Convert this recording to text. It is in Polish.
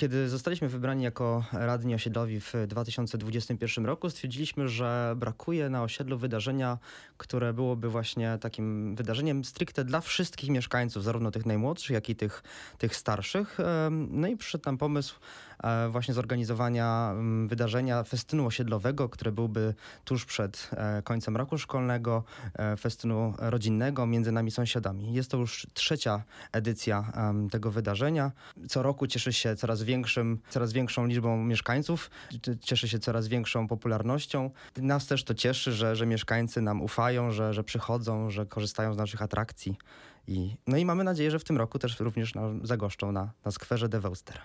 Kiedy zostaliśmy wybrani jako radni osiedlowi w 2021 roku, stwierdziliśmy, że brakuje na osiedlu wydarzenia, które byłoby właśnie takim wydarzeniem stricte dla wszystkich mieszkańców, zarówno tych najmłodszych, jak i tych starszych. No i przyszedł nam pomysł właśnie zorganizowania wydarzenia festynu osiedlowego, które byłby tuż przed końcem roku szkolnego, festynu rodzinnego między nami sąsiadami. Jest to już trzecia edycja tego wydarzenia. Co roku cieszy się coraz większą liczbą mieszkańców, cieszy się coraz większą popularnością. Nas też to cieszy, że mieszkańcy nam ufają, że przychodzą, że korzystają z naszych atrakcji. I mamy nadzieję, że w tym roku też również zagoszczą na skwerze De Weuster.